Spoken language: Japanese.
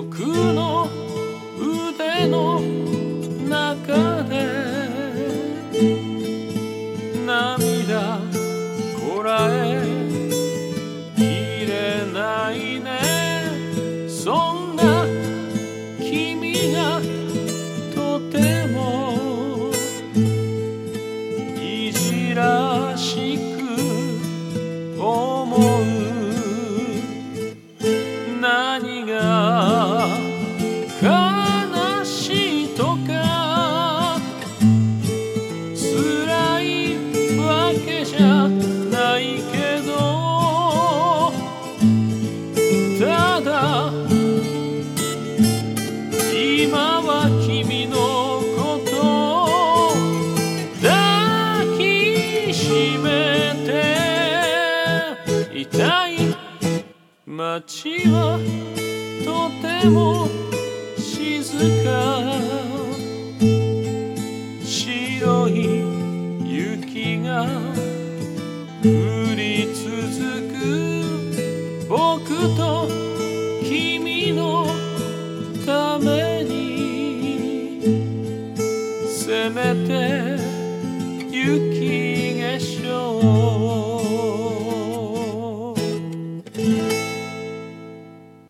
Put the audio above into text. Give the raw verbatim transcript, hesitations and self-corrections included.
僕の腕の中で涙こらえきれないね。そんな君がとてもいじらしく思う。何が悲しいとか辛いわけじゃないけど、ただ今は君のことを抱きしめていたい。街はとても静か、白い雪が